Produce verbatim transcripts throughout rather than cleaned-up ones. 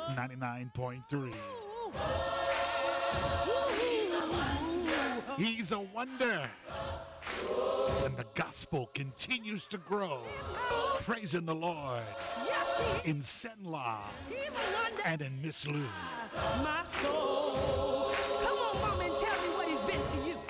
ninety-nine point three. He's a wonder. And the gospel continues to grow. Praising the Lord in Senla and in Miss Lou. My soul. Come on, mama, and tell me what he's been to you.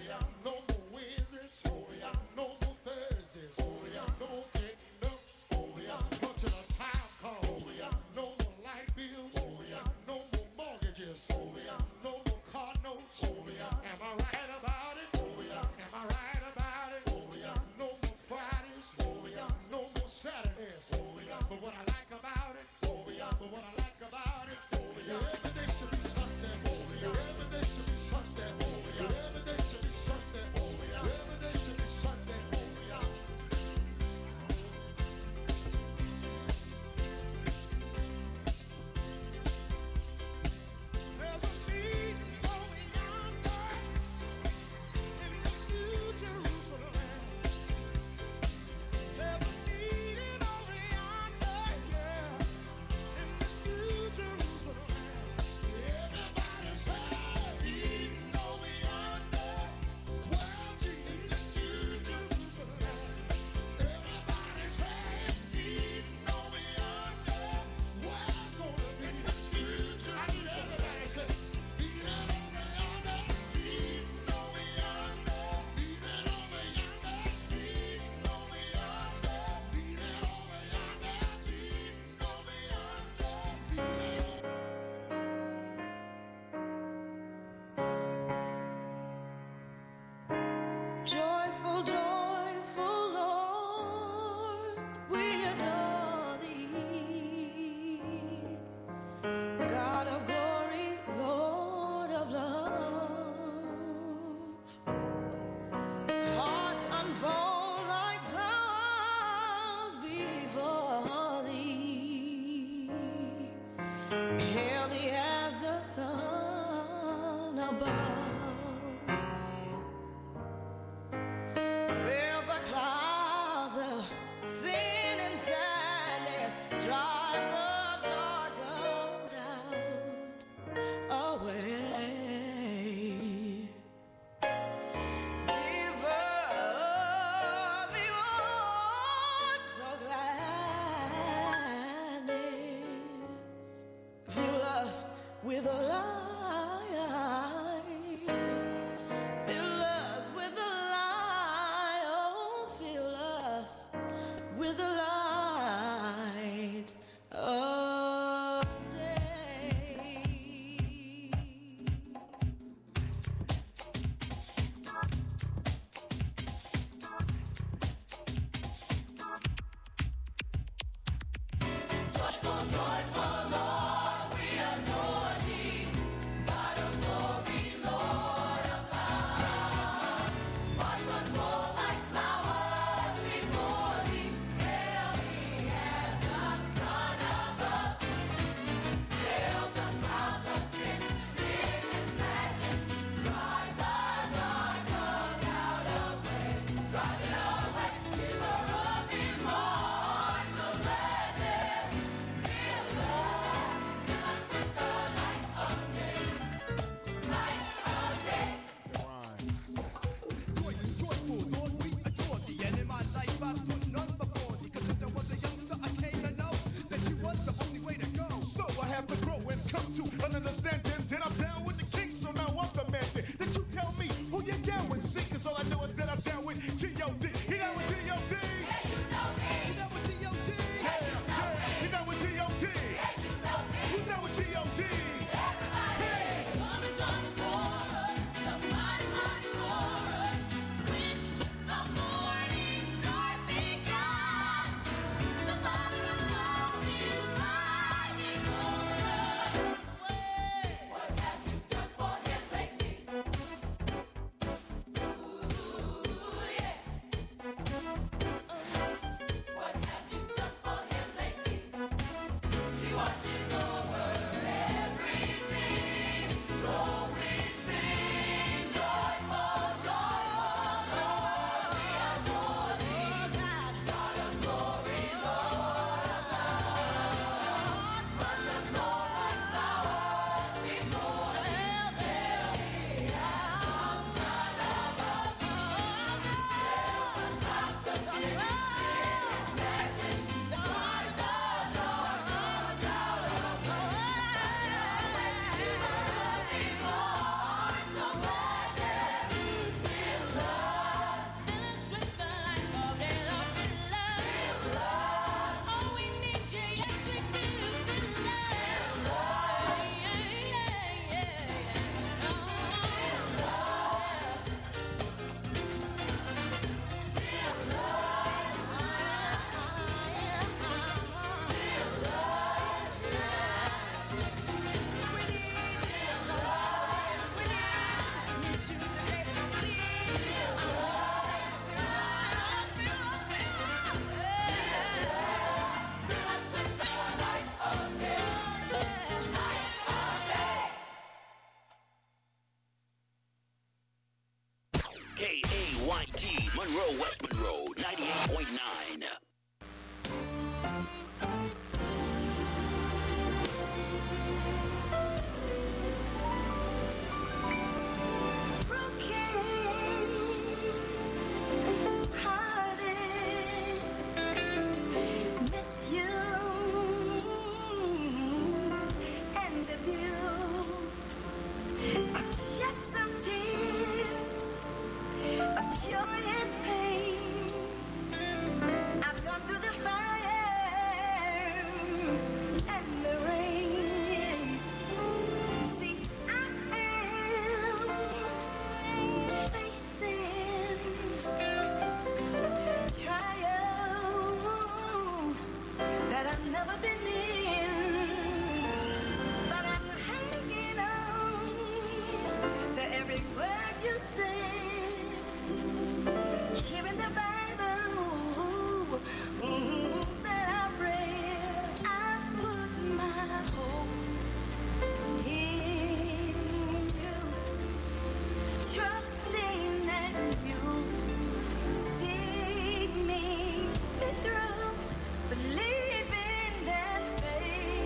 No more Thursdays, no more getting up. with a light. Fill us with a light. Oh, fill us with a light of day. Joyful, joyful Lord, we adore thee. God of glory, Lord of love. Hearts unfold like flowers before thee. Hail thee as the Son above. Sail the clouds of sin, sickness, sadness. Drive the dark clouds out away. Drive it away. Give a rosy morn to gladness. Fill us, fill us with the light of day. Light of day. Joyful, joyful, Lord, we adore thee. And in my life, I put none before thee. Cause since I was a youngster, I came to know that you was the only way to go. So I have to grow and come to an understanding that I'm down with the king. So now I'm the man that that you tell me who you're down with. See, cause all I know is that I'm down with G O D. You down with G O D? Yeah, you know me. You down with G O D? Yeah, you know me. You down with G O D? Yeah, you know me. Who's down with G O D? Everybody, come and join the chorus, the mighty, mighty chorus, which the morning star began. The Father of glory is riding over us. What have you done for him lately? Ooh, yeah. What have you done for him lately? He watches over everything, so we sing joyful, joyful, Lord, we adore thee. God of glory, Lord of love. Hearts unfold like flowers before thee. Hail thee as the Son above. Sail the clouds of sin, sickness, sadness. Drive the dark clouds out of way. Give a rosy morn to gladness. Fill us, fill us with the light of day. Fill us, oh, we need you, yes we do. Fill us, yeah, yeah, yeah. Oh, K A Y T, Monroe, West Monroe, ninety-eight point nine. miss you and abuse. I've shed some tears of joy and pain. I've gone through the fire and the rain. See, I am facing trials that I've never been in, but I'm hanging on to every word you say. Here in the Bible ooh, that I read, I put my hope in you, trusting that you see me through, believing that faith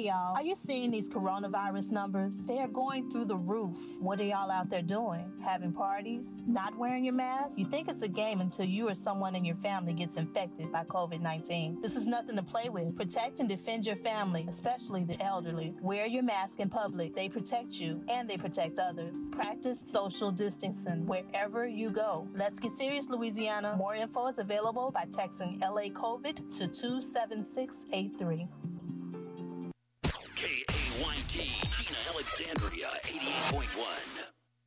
Hey, y'all. Are you seeing these coronavirus numbers? They are going through the roof. What are y'all out there doing? Having parties? Not wearing your mask? You think it's a game until you or someone in your family gets infected by COVID nineteen. This is nothing to play with. Protect and defend your family, especially the elderly. Wear your mask in public. They protect you and they protect others. Practice social distancing wherever you go. Let's get serious, Louisiana. More info is available by texting L A COVID to two seven six eight three. K A Y T, Gina Alexandria, eighty-eight point one.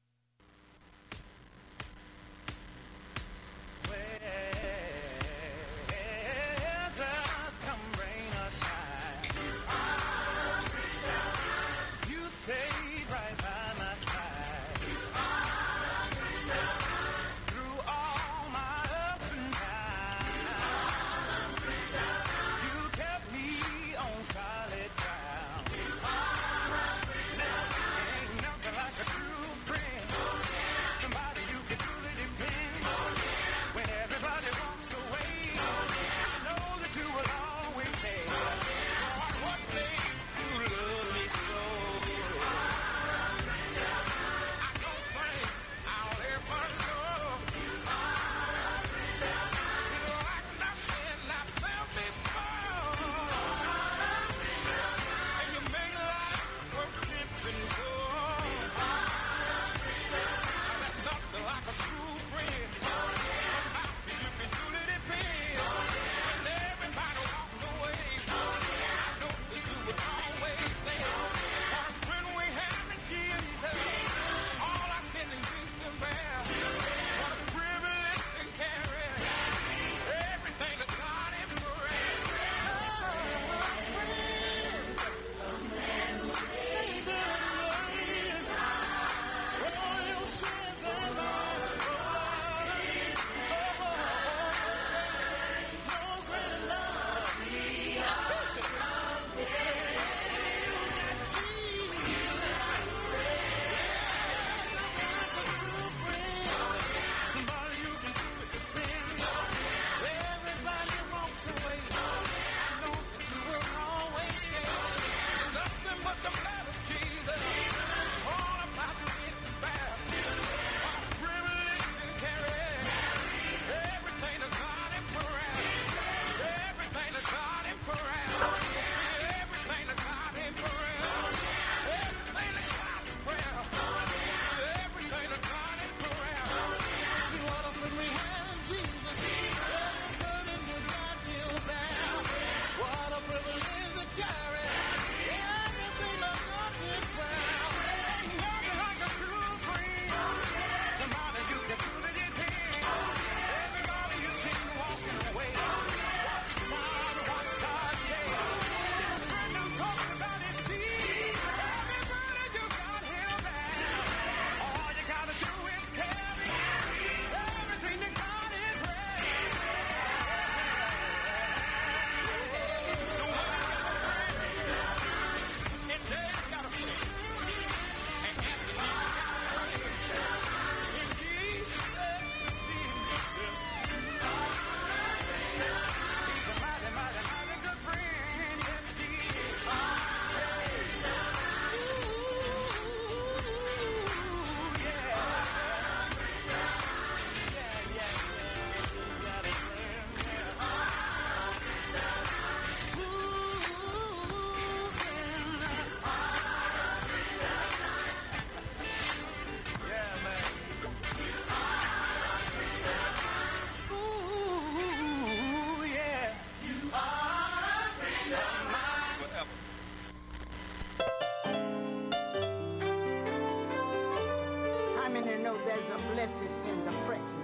There's a blessing in the pressing.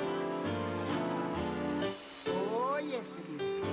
Oh, yes it is.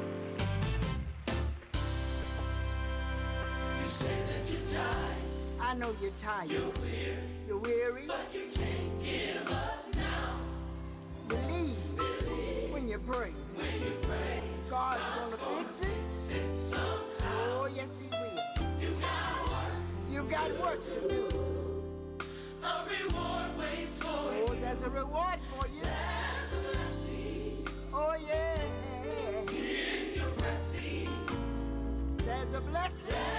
You say that you're tired. I know you're tired. You're weary. You're weary. But you can't give up now. Believe, Believe when you pray. When you pray. God's, God's gonna, gonna fix it. Fix it somehow. Oh, yes he will. You got work. You got to work to do. A reward waits for oh, you. Oh, there's a reward for you. There's a blessing. Oh, yeah. In your pressing. There's a blessing.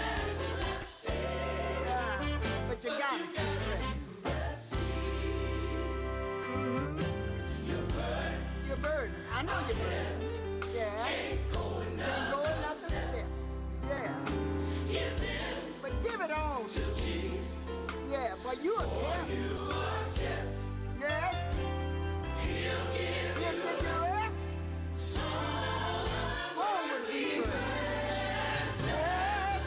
I know you will. Yeah. Can't go another step. Yeah. Give in. But give it on to Jesus. Yeah, but you are kept. You are kept. Yes. He'll give He'll you give you rest. So forward with rest. Yes,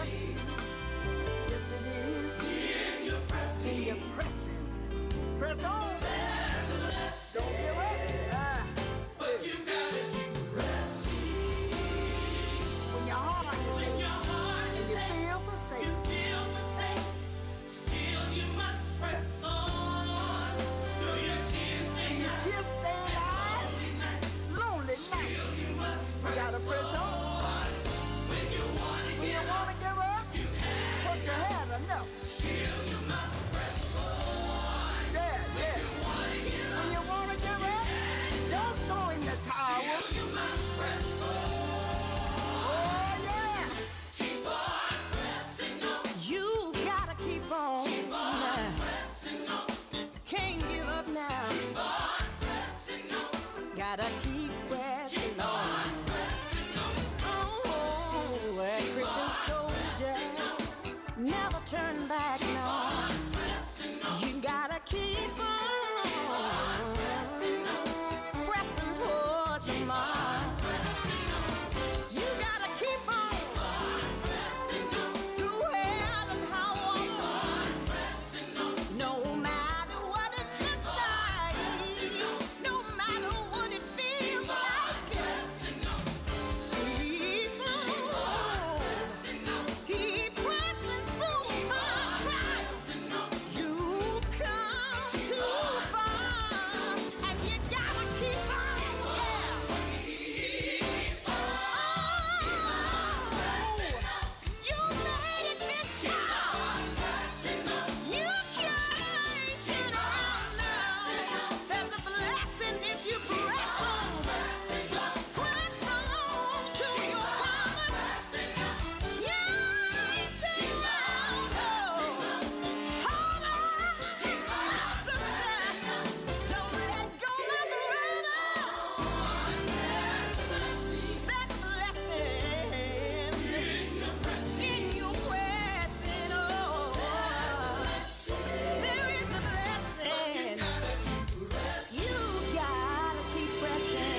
yes, it is. In your pressing. In your pressing. Press on. Don't give up. Ah. But you gotta keep pressing. When your heart is when your heart and you feel forsaken. You feel forsaken. Still you must press on. Through your tears and your tears stay alive. Lonely nights. Lonely nights. Still you must press you gotta press on. on. When you wanna when give you wanna up, give up, you had but you had enough. Still you must press on. Yeah, when yeah. You wanna give when up, you wanna give up, don't throw in the towel. Still you must press on. Oh yeah. Keep on pressing on. You gotta keep on. Keep on pressing on. Can't give up now. Keep on pressing on. Gotta keep pressing keep on. on. Pressing on. Oh, a Christian soldier. Never turn back now. You gotta keep on pressing toward the mark. You gotta keep on through hell and high water. No matter what it looks like, no matter what it feels like. Keep on, keep pressing through hard trials. You come too far, and you gotta keep on, yeah. Oh, you made it this far. You can't turn around now. There's a blessing if you press on. Press on to your promise. Yeah, turn around, oh. Hold on, sister. Don't let go, my brother. That blessing in your pressing, oh. There is a blessing. You gotta keep pressing.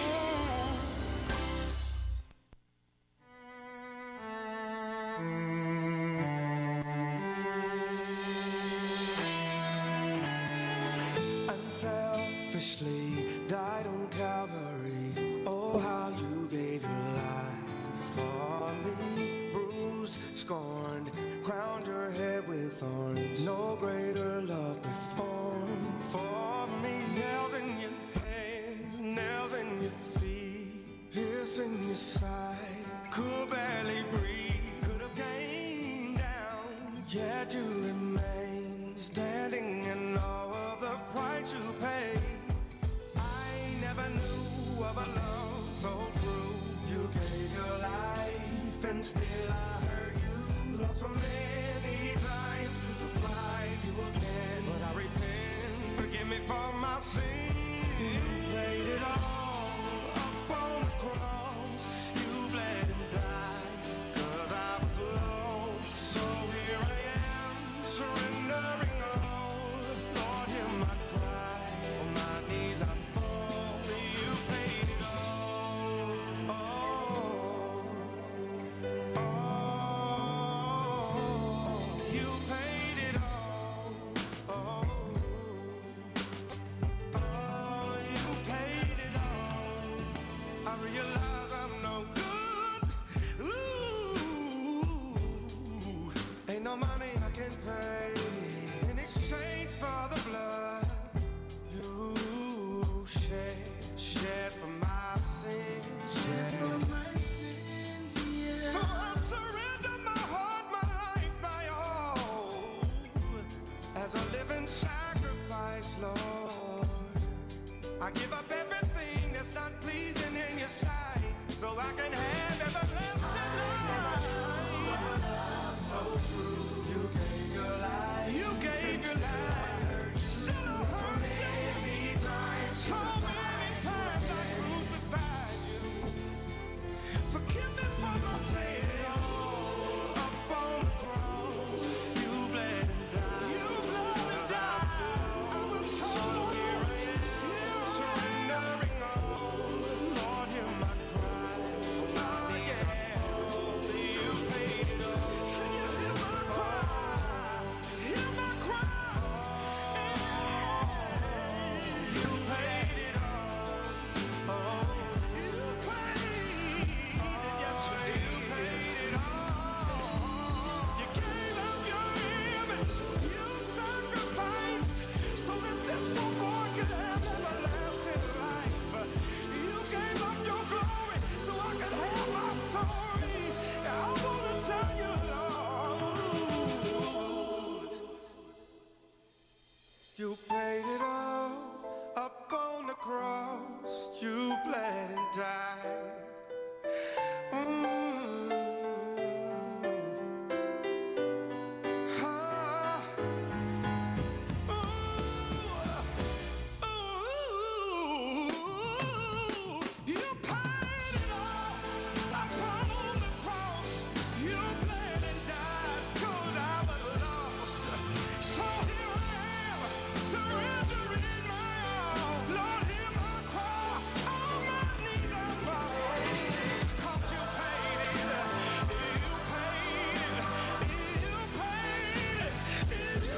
Unselfishly died on Calvary. Oh, how you gave your life for me. Bruised, scorned, crowned your head with thorns. No greater love performed for me. Nails in your hands, nails in your feet, pierce in your side. Could barely breathe, could have came down, yet you remain standing in all of the price you paid. I never knew of a love so true. You gave your life and still I heard you. Lost so many times, crucified you again. But I repent, forgive me for my sin. You paid it all up on the cross. You bled and died, 'cause I was lost. So here I am, surrendering all. Lord, hear my cry. On my knees I fall. You paid it all. Oh, oh, you paid it all. Oh, oh, you paid it all. I realize I'm no good. Ooh, ain't no money I can pay in exchange for the blood you shed, shed for my sins. Shed for my sins, yeah. So I surrender my heart, my life, my all, as a living sacrifice, Lord. I give up everything that's not pleasing in your sight, so I can have everlasting life. So true, you gave your life. You gave your life. Still a hurt me. So many times I Up on the cross, you bled and died. Mm. Ah. Ooh. Ooh. You paid it all up on the cross. You bled and died 'cause I was lost. So here I am, surrendering my all. Lord, hear my cry. On my knees I fall. 'Cause you paid it. You paid it. You paid it. You,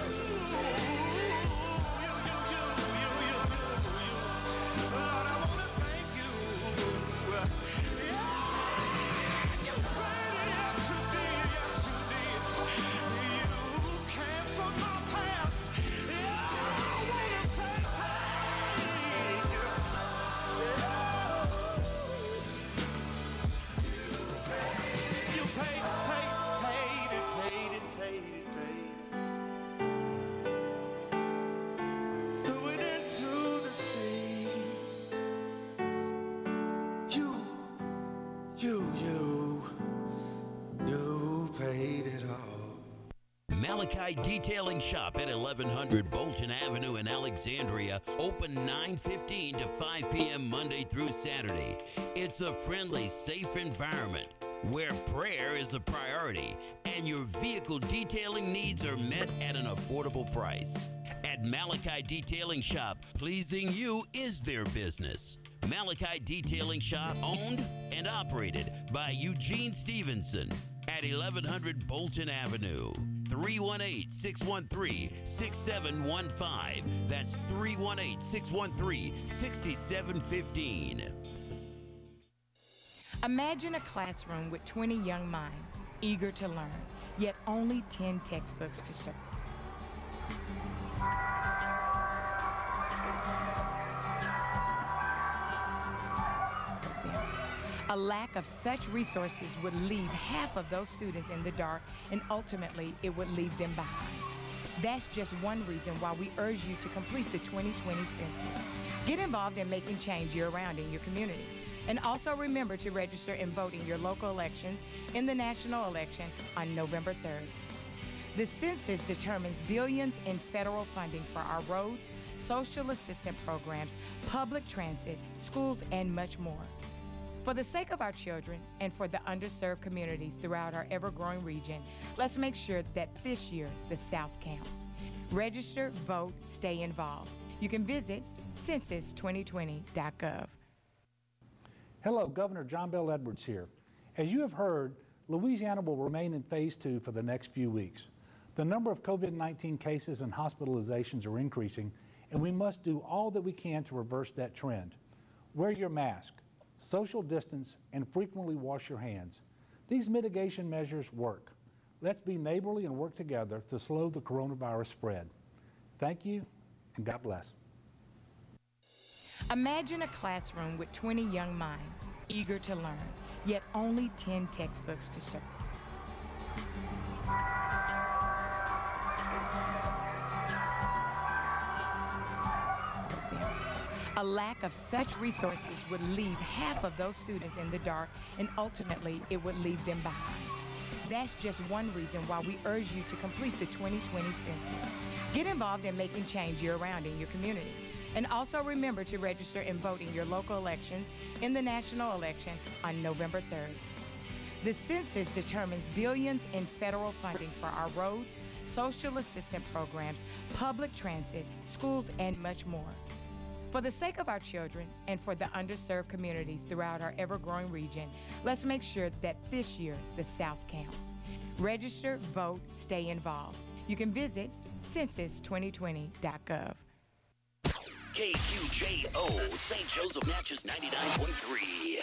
you, you, you, you, you, you. Lord, I wanna thank you. Yeah, you paid it. Yes, you did. Yes, you did. You canceled my past. Yeah, I wanna say thank you. You paid, paid, paid it, paid it, paid it, paid it. Threw it into the sea. You, you, you, you paid it all. Malachi Detailing Shop at eleven hundred Bolton Avenue in Alexandria, open nine fifteen to five p.m. Monday through Saturday. It's a friendly, safe environment where prayer is a priority and your vehicle detailing needs are met at an affordable price. At Malachi Detailing Shop, pleasing you is their business. Malachi Detailing Shop, owned and operated by Eugene Stevenson at eleven hundred Bolton Avenue. three one eight, six one three, six seven one five. That's three one eight, six one three, six seven one five. Imagine a classroom with twenty young minds, eager to learn, yet only ten textbooks to serve. A lack of such resources would leave half of those students in the dark, and ultimately it would leave them behind. That's just one reason why we urge you to complete the twenty twenty census. Get involved in making change year-round in your community. And also remember to register and vote in your local elections in the national election on November third. The census determines billions in federal funding for our roads, social assistance programs, public transit, schools, and much more. For the sake of our children and for the underserved communities throughout our ever-growing region, let's make sure that this year the South counts. Register, vote, stay involved. You can visit census twenty twenty dot gov. Hello, Governor John Bell Edwards here. As you have heard, Louisiana will remain in phase two for the next few weeks. The number of COVID nineteen cases and hospitalizations are increasing, and we must do all that we can to reverse that trend. Wear your mask, social distance, and frequently wash your hands. These mitigation measures work. Let's be neighborly and work together to slow the coronavirus spread. Thank you, and God bless. Imagine a classroom with twenty young minds, eager to learn, yet only ten textbooks to serve. A lack of such resources would leave half of those students in the dark, and ultimately it would leave them behind. That's just one reason why we urge you to complete the twenty twenty census. Get involved in making change year-round in your community. And also remember to register and vote in your local elections in the national election on November third. The census determines billions in federal funding for our roads, social assistance programs, public transit, schools, and much more. For the sake of our children and for the underserved communities throughout our ever-growing region, let's make sure that this year the South counts. Register, vote, stay involved. You can visit census twenty twenty dot gov. K Q J O, Saint Joseph Natchez ninety-nine point three.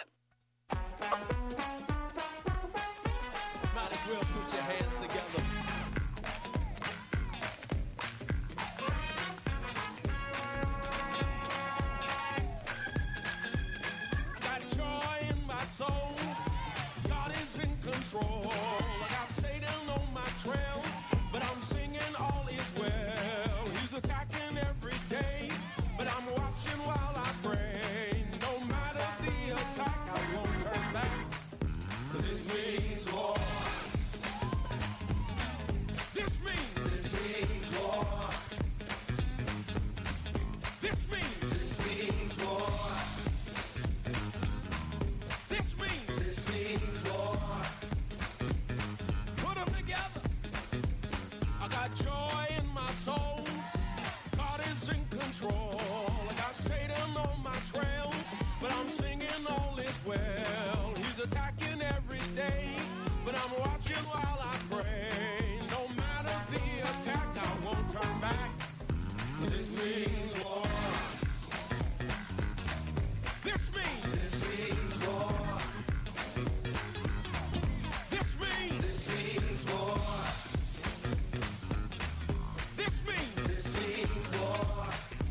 Might as well put your hands together. Got joy in my soul. God is in control. I got Satan on my trail, but I'm singing all is well. He's attacking every day, but I'm watching. watching while I pray. No matter the attack, I won't turn back. 'Cause this means war. This means. This means war. This means. This means war. This means. This means war. Put them together. I got joy in my soul. God is in control. I got Satan on my trail, but I'm singing all is well. He's attacking every day, but I'm watching while I pray. No matter the attack, I won't turn back. 'Cause this means war. This means. This means war. This means. This means war. This means. This means war.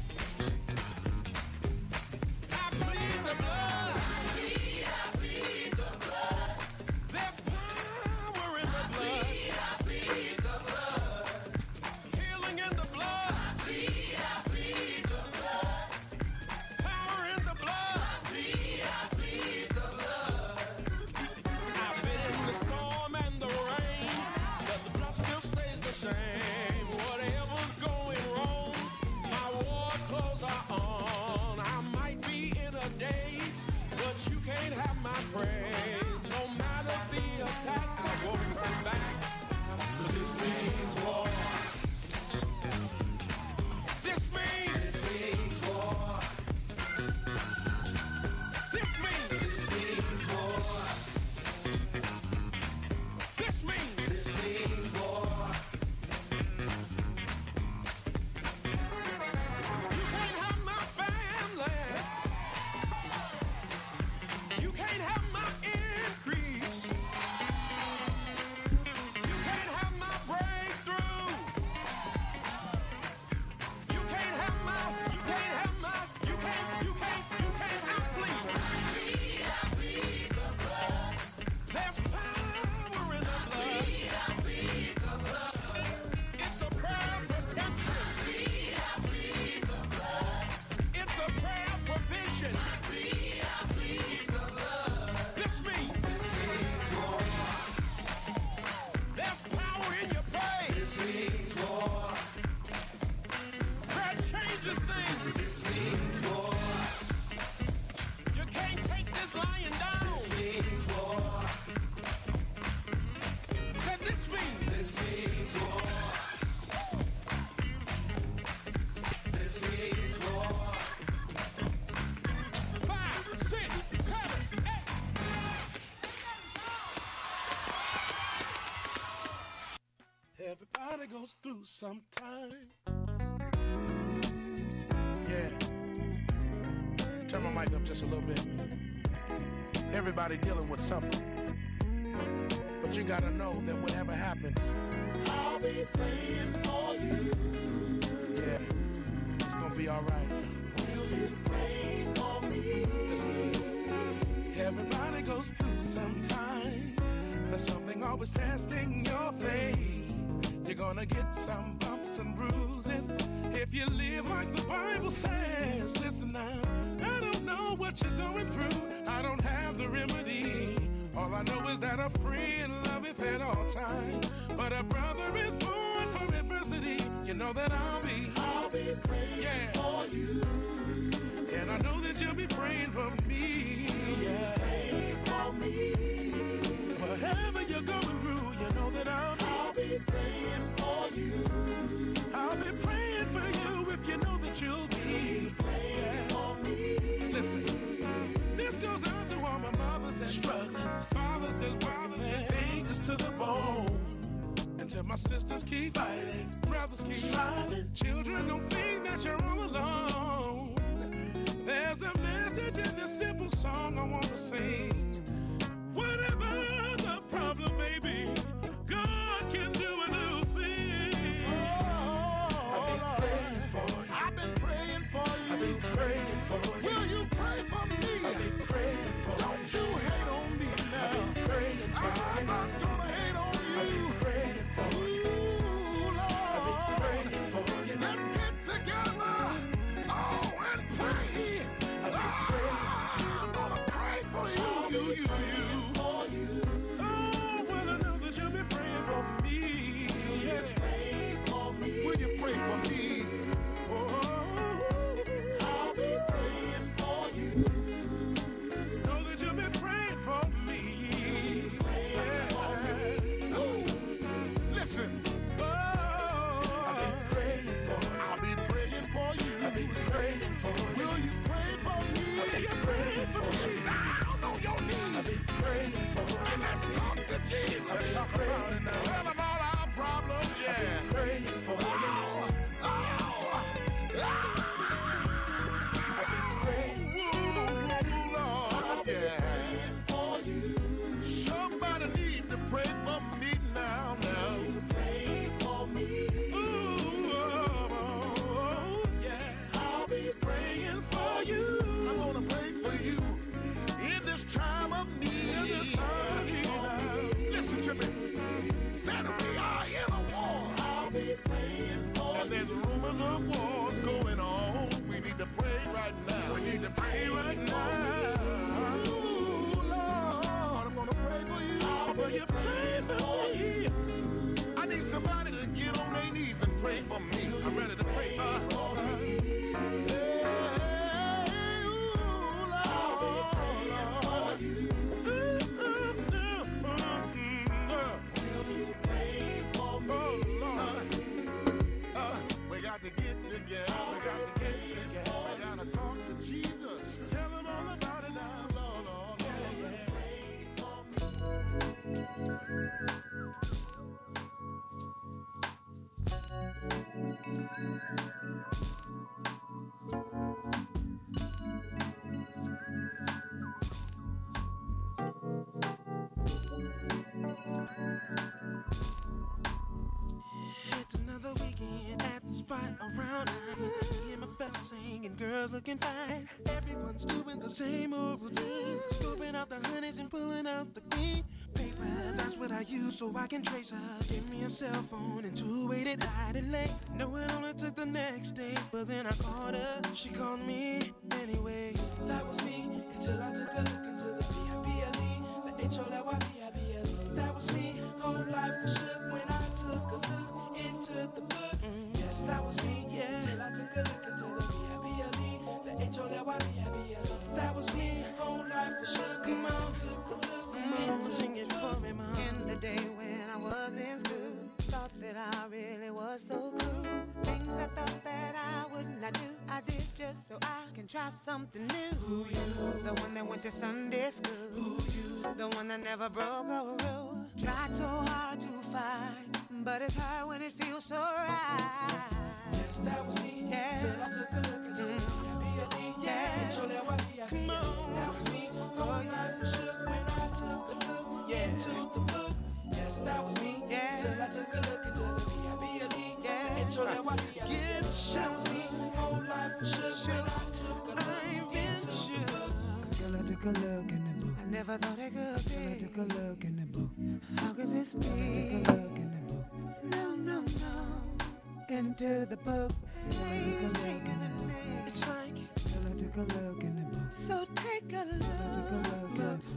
I bleed the blood. I bleed, I bleed the blood. There's power in the blood. I bleed, I bleed the blood. Healing in the blood. I bleed, I bleed the blood. Power in the blood. I bleed, I bleed the blood. I've been in the storm and the rain, but the blood still stays the same. Whatever's going wrong, my war clothes are on. I might be in a daze, but you can't have my praise. No matter the attack, I won't turn back. 'Cause this means war. This means. This means war. This means. This means war. This means. This means war. You can't have my family. You can't have my increase. You can't have my breakthrough. You can't have my, you can't have my, you can't, you can't, you can't outbleed. I bleed, I bleed the blood. There's power in the blood. I bleed, I bleed the blood. It's a prayer of protection. I bleed, I bleed the blood. It's a prayer of provision. I bleed, I bleed the blood. This means. This means war. There's power in your praise. This means war. Prayer changes things. This means war. You can't take this lying down. This means war. Say this means. This means war. This means war. Five, six, seven, eight. Everybody goes through sometime. Yeah. Turn my mic up just a little bit. Everybody dealing with something. But you gotta know that whatever happens, I'll be praying for you. Yeah. It's gonna be alright. Will you pray for me? Listen to this. Everybody goes through sometime. There's something always testing your faith. You're gonna get some bumps and bruises if you live like the Bible says. Listen now, I don't know what you're going through. I don't have the remedy. All I know is that a friend loveth at all times, but a brother is born from adversity. You know that I'll be, I'll be praying yeah. for you, and I know that you'll be praying for me. Yeah. Pray for me. Whatever you're going through, you know that I'll be, I'll be praying for you. I'll be praying for you if you know that you'll be praying yeah. for me. Listen, this goes out to all my mothers that struggling, fathers that's working their fingers to the bone. And to my sisters keep fighting, brothers keep striving, children don't think that you're all alone. There's a message in this simple song I want to sing. Whatever the problem may be, God can do a new thing. Oh, I've been praying for you. I've been praying for you. I've been praying for you. Will you pray for me? I've been praying for you. Don't you hate on me now. I've been praying for you. I'm not gonna hate on you. I've been praying for you. Lord. I've been praying for you. Let's get together. All girls looking fine. Everyone's doing the same old routine. Scooping out the honeys and pulling out the cream. Paper, that's what I use so I can trace her. Give me a cell phone and two-way that I delay. No, it only took the next day, but then I called her. She called me anyway. That was me until I took a look into the V I P L E, the H O L Y P I B L E. That was me. Whole life was shook when I took a look into the book. Mm, yes, that was me. Yeah. Until I took a look into the V I P L E, the H O L Y P I B L E. That was me. Whole life was shook. Come on, took a look into sing it for me, mom. In the day when I was in school, thought that I really was so cool. Things I thought that I would not do, I did just so I can try something new. Who you? The one that went to Sunday school. Who you? The one that never broke a rule. Tried so hard to fight, but it's hard when it feels so right. Yes, that was me. Yeah. Till I took a look into mm. the V I P L E. Yeah. H O L Y P I B L E. Come on. That was me. Whole life was shook when I took a look yeah. into the book. Yes, that was me. Yeah. Till I took a look into the V I P L E. Yeah. H O L Y P I B L E. That was me. Whole life was shook when I took a look into the book. Till I took a look in the book. I never thought it could be. Till I took a look in the book. How could this be? Till I took a look in the book. No, no, no. Into the book. Please take a look. It's like till I took a look in the book. So take a look. Till I took a look in the book.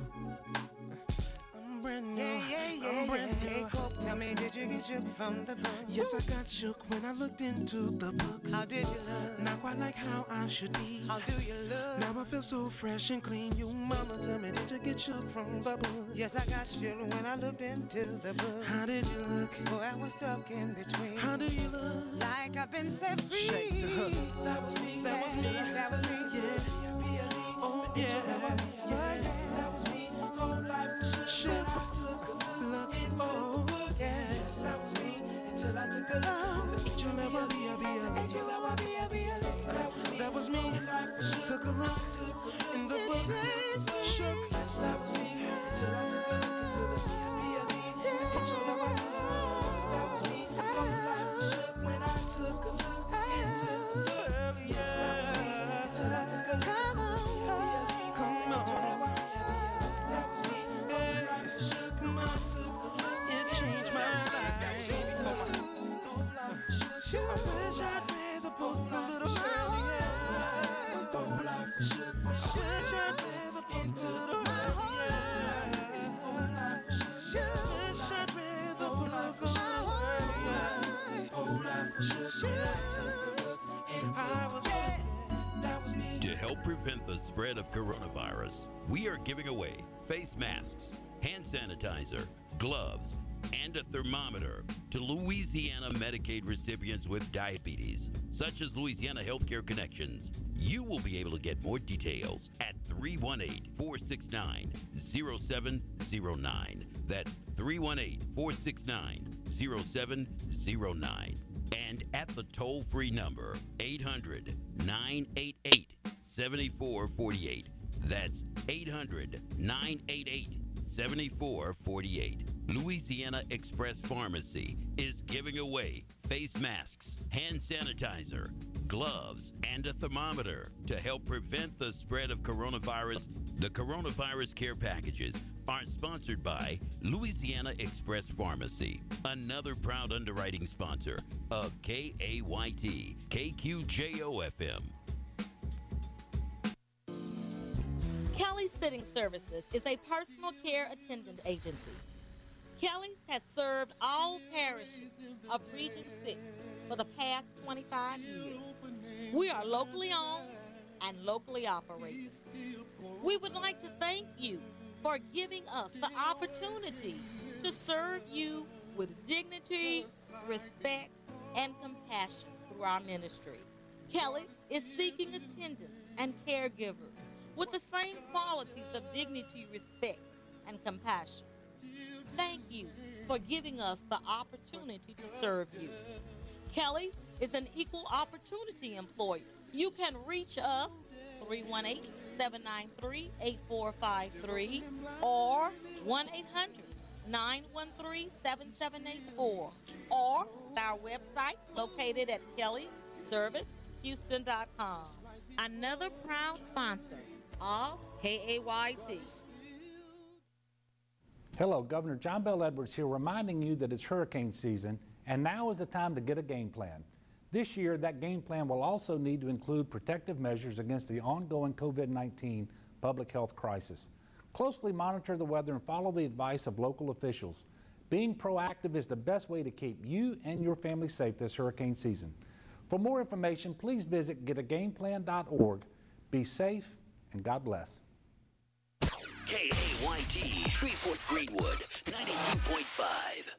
I'm brand new. Yeah, yeah, yeah. I'm brand yeah. new. Hey, Cope, tell me, did you get shook from the book? Yes, I got shook when I looked into the book. How did you look? Not quite like how I should be. How do you look? Now I feel so fresh and clean. You mama, tell me, did you get shook from the book? Yes, I got shook when I looked into the book. How did you look? Boy, I was stuck in between. How do you look? Like I've been set free. Shake the hook. That was me. That was me. That was me. Yeah. Oh, yeah. Yeah. That was me. Whole life was shook. Shook. I took a look into the book. Yes, that was me. Until I took a look into the H O L Y P I B L E. H O L Y P I B L E. That was me. That was me. Took a look in the book. Shook. Yes, that was me. Until I took a look into the V I P L E. H O L Y P I B L E. That was me. Whole life was shook when I took a look into the book. Yes, that was me. Until I took a look into the V I P L E. Come on. H O L Y P I B L E. That was me. Whole life was shook when I took a look. It changed my life. Whole life was shook. I wish I'd read the book a little earlier. Whole life was shook. I wish I'd read the book into the book. Whole life was shook. Wish I'd read the book a little earlier. Whole life was shook. I took a look into the book. That was me. To help prevent the spread of coronavirus, we are giving away face masks, hand sanitizer, gloves, and a thermometer to Louisiana Medicaid recipients with diabetes, such as Louisiana Healthcare Connections. You will be able to get more details at three one eight, four six nine, zero seven zero nine. That's three one eight, four six nine, zero seven zero nine. And at the toll-free number, eight hundred, nine eight eight, seven four four eight. That's eight hundred, nine eight eight, seven four four eight. Louisiana Express Pharmacy is giving away face masks, hand sanitizer, gloves, and a thermometer to help prevent the spread of coronavirus. The coronavirus care packages are sponsored by Louisiana Express Pharmacy, another proud underwriting sponsor of K A Y T, K Q J O F M. Kelly's Sitting Services is a personal care attendant agency. Kelly's has served all parishes of Region six for the past twenty-five years. We are locally owned and locally operated. We would like to thank you for giving us the opportunity to serve you with dignity, respect, and compassion through our ministry. Kelly's is seeking attendants and caregivers with the same qualities of dignity, respect, and compassion. Thank you for giving us the opportunity to serve you. Kelly is an equal opportunity employer. You can reach us three one eight, seven nine three, eight four five three or one eight hundred, nine one three, seven seven eight four or our website located at kelly service houston dot com. another proud sponsor of K A Y T. Hello, Governor John Bell Edwards here, reminding you that it's hurricane season, and now is the time to get a game plan. This year, that game plan will also need to include protective measures against the ongoing COVID nineteen public health crisis. Closely monitor the weather and follow the advice of local officials. Being proactive is the best way to keep you and your family safe this hurricane season. For more information, please visit get a game plan dot org. Be safe, and God bless. K A Y T, Shreveport Greenwood, ninety-two point five.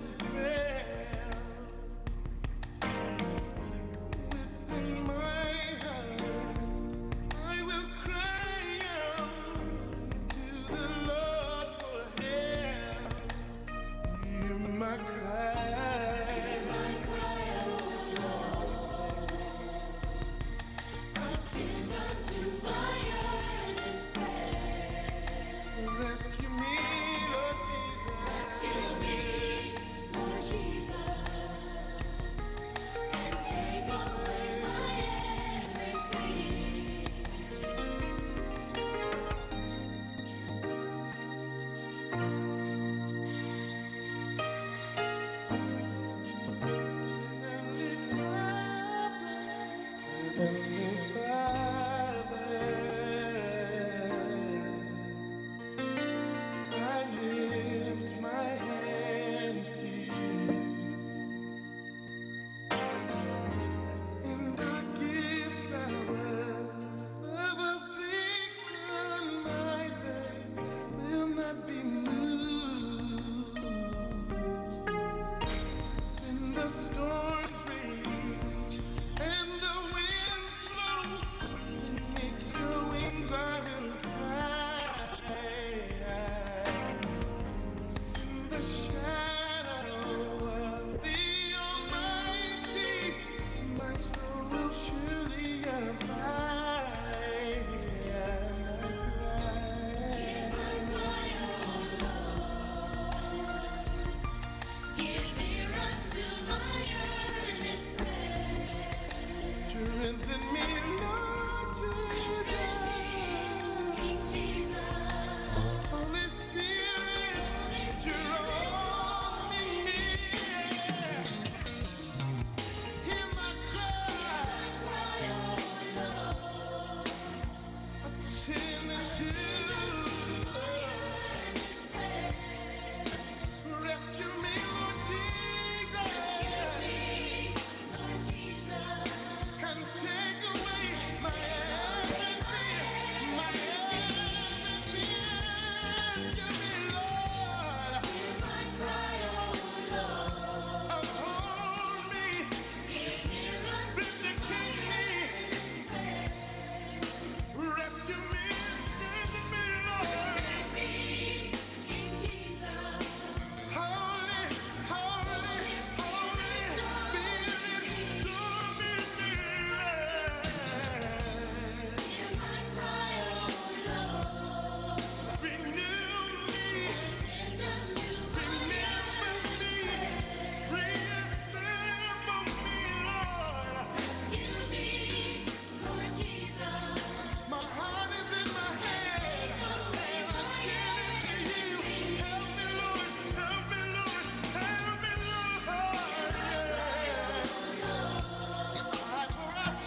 Within my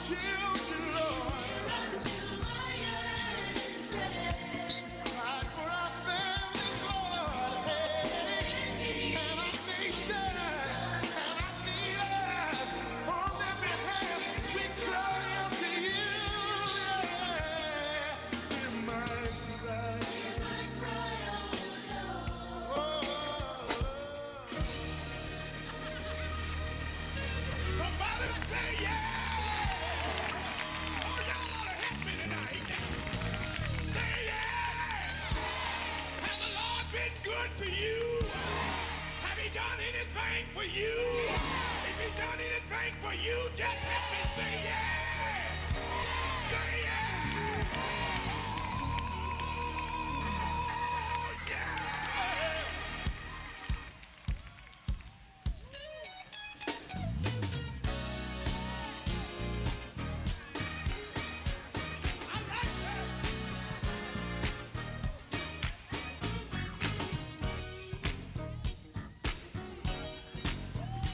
children, Lord. Cry for our families, Lord. Hey, and our nation, and our leaders. On their behalf, we cry out to you. Yeah. Hear my cry. Somebody say yeah! Oh, y'all ought to help me tonight. Say yeah! Has the Lord been good to you? Have He done anything for you? If He done anything for you, just help me say yeah! Say yeah! Oh, yeah!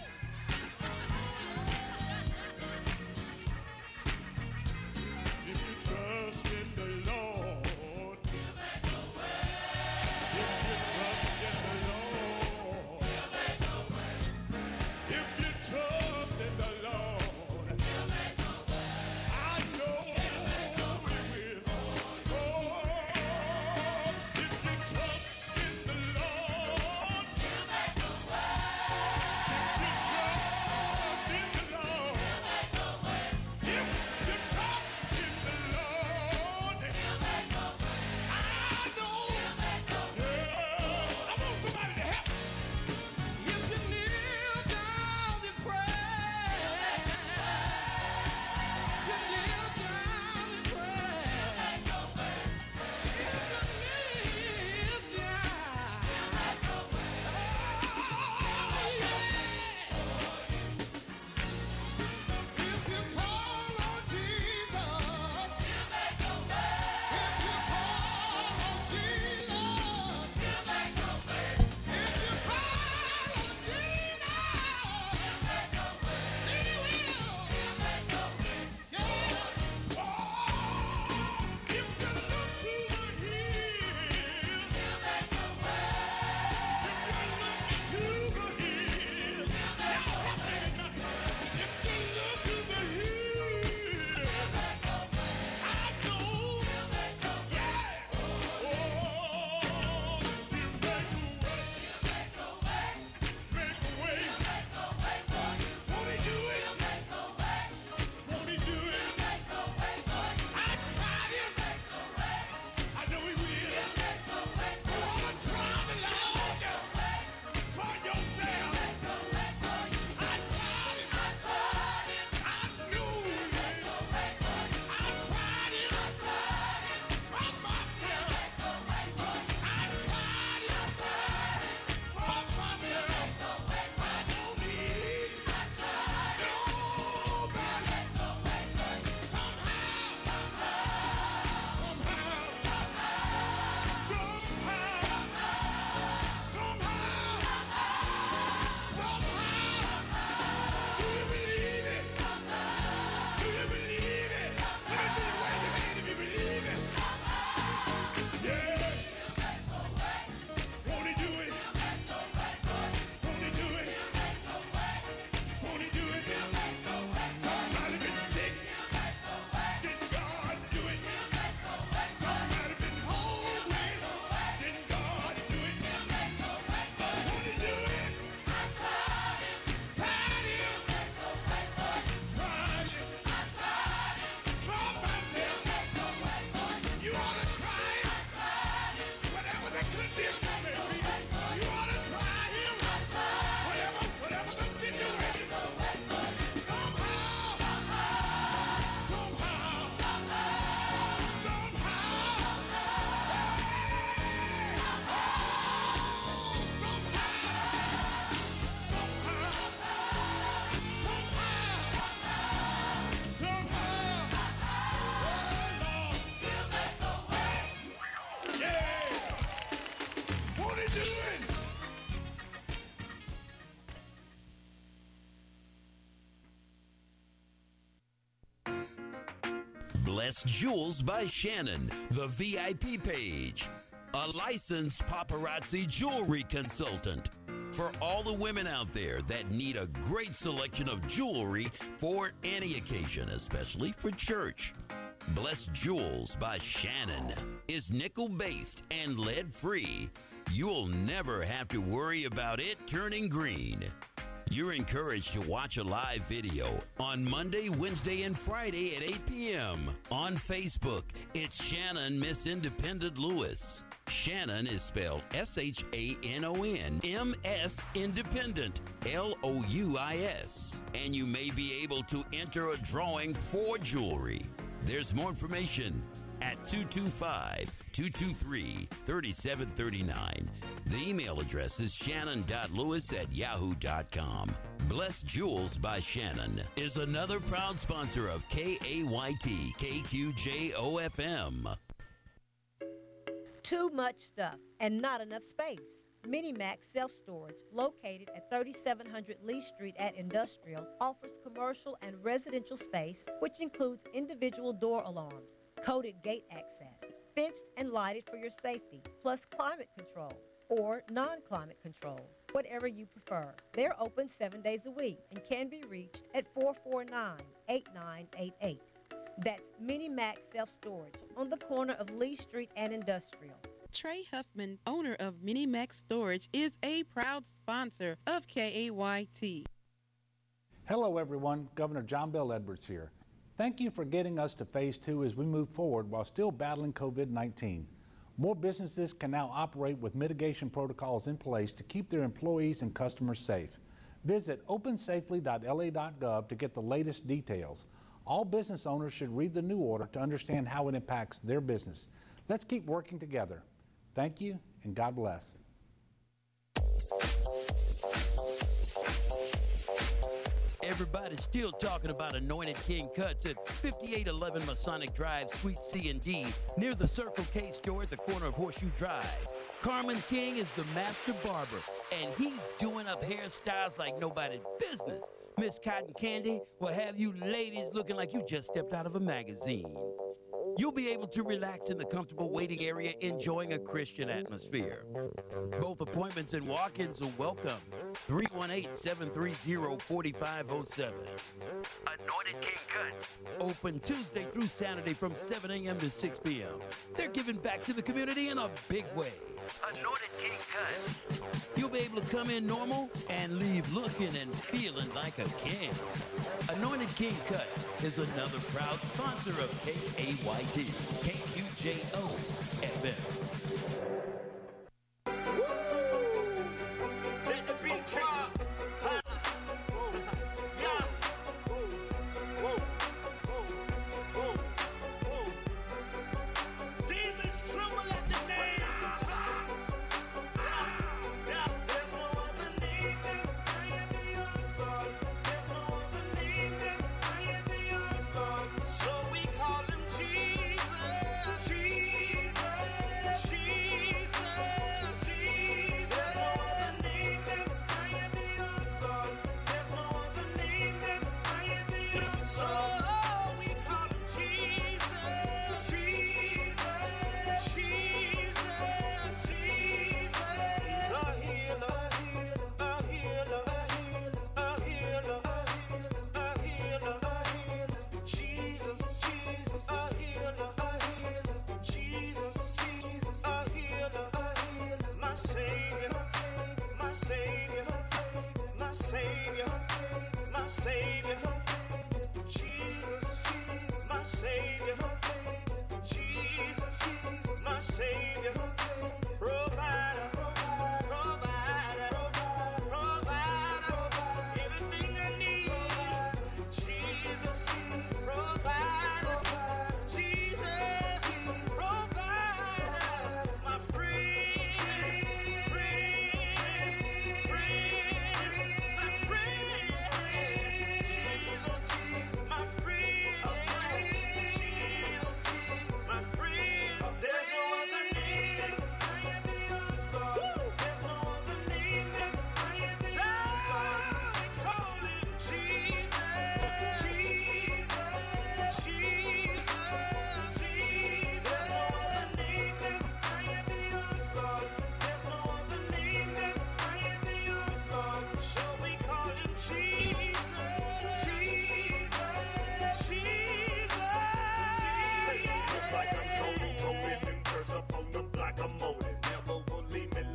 If Blessed Jewels by Shannon, the V I P page. A licensed paparazzi jewelry consultant. For all the women out there that need a great selection of jewelry for any occasion, especially for church. Blessed Jewels by Shannon is nickel-based and lead-free. You'll never have to worry about it turning green. You're encouraged to watch a live video on Monday, Wednesday, and Friday at eight p.m. On Facebook, it's Shannon Miss Independent Lewis. Shannon is spelled S H A N O N, M S Independent, L O U I S. And you may be able to enter a drawing for jewelry. There's more information at two two five, two two three, three seven three nine. The email address is shannon dot lewis at yahoo dot com. Blessed Jewels by Shannon is another proud sponsor of K A Y T K Q J O F M. Too much stuff and not enough space. Minimax Self-Storage, located at thirty-seven hundred Lee Street at Industrial, offers commercial and residential space, which includes individual door alarms, coded gate access, fenced and lighted for your safety, plus climate control or non-climate control, whatever you prefer. They're open seven days a week and can be reached at four four nine, eight nine eight eight. That's Minimax Self-Storage on the corner of Lee Street and Industrial. Trey Huffman, owner of Minimax Storage, is a proud sponsor of K A Y T. Hello everyone, Governor John Bell Edwards here. Thank you for getting us to phase two as we move forward while still battling COVID nineteen. More businesses can now operate with mitigation protocols in place to keep their employees and customers safe. Visit open safely dot L A dot gov to get the latest details. All business owners should read the new order to understand how it impacts their business. Let's keep working together. Thank you, and God bless. Everybody's still talking about Anointed King Cuts at fifty-eight eleven Masonic Drive, Suite C and D, near the Circle K store at the corner of Horseshoe Drive. Carmen King is the master barber, and he's doing up hairstyles like nobody's business. Miss Cotton Candy will have you ladies looking like you just stepped out of a magazine. You'll be able to relax in the comfortable waiting area, enjoying a Christian atmosphere. Both appointments and walk-ins are welcome. three one eight, seven three zero, four five zero seven. Anointed King Cuts. Open Tuesday through Saturday from seven a.m. to six p.m. They're giving back to the community in a big way. Anointed King Cuts. You'll be able to come in normal and leave looking and feeling like a king. Anointed King Cuts is another proud sponsor of K A Y T, K Q J O F M. Let the beat drop. Yeah. Whoa. Whoa. Whoa. Whoa. Demons tremble at the name. Yeah. There's no other name that's higher than yours, God. There's no other name that's higher than yours, God. So we call him Jesus. Jesus. Jesus. Jesus. There's no other name that's higher than yours, God. There's no other name that's higher than yours. So we call him Jesus. Jesus. Jesus. Jesus. He's our healer. Our healer. Our healer. Our healer. Our healer. Jesus. Jesus. Our healer. Our healer. Jesus. Jesus. Our healer. Our healer. My Savior. My Savior. My Savior. My Savior. Jesus. My Savior. Jesus. My Savior. Provider. Provider. Provider. Everything I need. Jesus. Provider. Jesus. Provider. My friend. Friend. Friend. My friend. Jesus. My friend. Jesus. My friend. There's no other name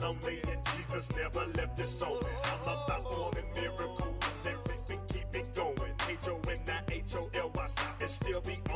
lonely, and Jesus never left his soul. I'm about performing miracles that keep me going. H O N I H O L Y, stop and still be